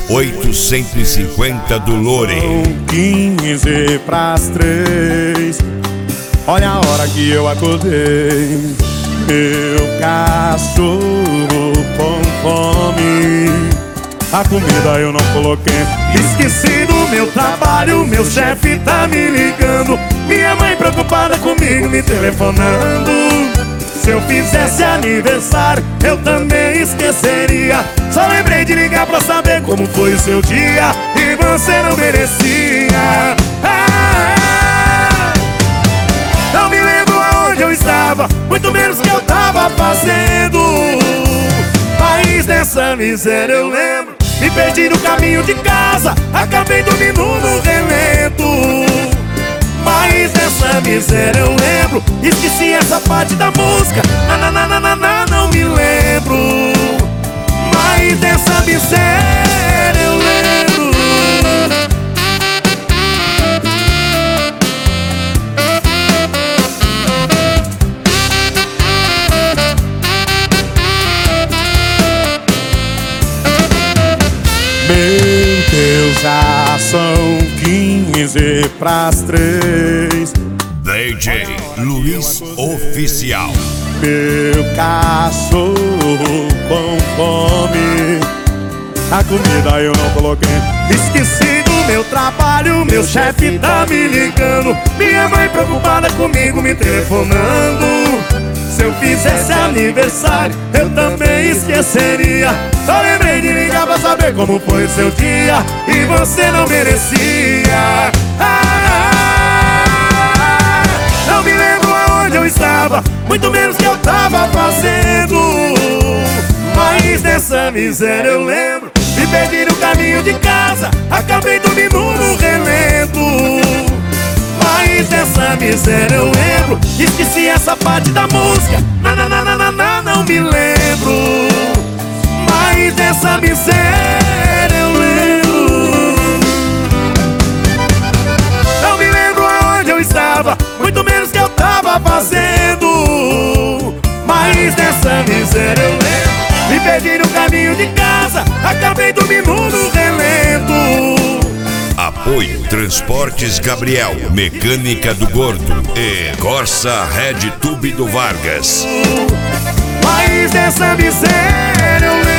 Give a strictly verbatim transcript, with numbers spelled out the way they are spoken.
oitocentos e cinquenta do Lore. Quinze pras três. Olha a hora que eu acordei. Meu cachorro com fome. A comida eu não coloquei. Esqueci do meu trabalho. Meu chefe tá me ligando. Minha mãe preocupada comigo me telefonando. Se eu fizesse aniversário, eu também esqueceria. Só lembrei de ligar pra saber como foi o seu dia. E você não merecia. ah, Não me lembro aonde eu estava, muito menos o que eu tava fazendo. Mas dessa miséria eu lembro. Me perdi no caminho de casa, acabei dormindo no relento. Mas dessa miséria eu lembro. Esqueci essa parte da música. Na, na, na, na, na, na, não me lembro. Mas dessa miséria eu lembro. Meu Deus, já são quinze pras três. D J Luiz Oficial. Meu cachorro com fome. A comida eu não coloquei. Esqueci do meu trabalho. Meu chefe tá me ligando. Minha mãe preocupada comigo me telefonando. Se eu fizesse aniversário, eu também esqueceria. Só lembrei de ligar pra saber como foi o seu dia. E você não merecia. ah, Não me lembro aonde eu estava, muito menos o que eu tava fazendo. Mas dessa miséria eu lembro. Me perdi no caminho de casa, acabei dormindo no relento. Mas dessa miséria eu lembro. Esqueci essa parte da música. Na, na, na, na, na, na, não me lembro. Mas dessa miséria eu lembro. Não me lembro aonde eu estava, muito menos o que eu tava fazendo. Mas dessa miséria eu lembro. Me perdi no caminho de casa, acabei dormindo no relento. Apoio Transportes Gabriel, Mecânica do Gordo e Corsa Red Tube do Vargas. Mas dessa miséria eu lembro.